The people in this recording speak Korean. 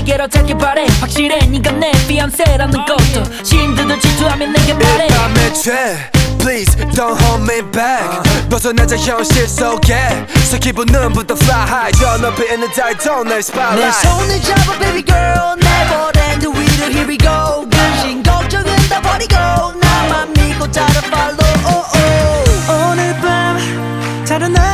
내게로 찾길 바래. 확실해 네가 내 fiance라는 것도 시인들도 질투하면 내게 말해. 이 밤에 죄 Please don't hold me back 벗어나자 현실 속에 So 기분은 butterfly high 저 높이 있는 달도 내 spotlight 내 손을 잡아 baby girl never end 위로 here we go 근심 걱정은 다 버리고 나만 믿고 따라 follow 오늘 밤 다른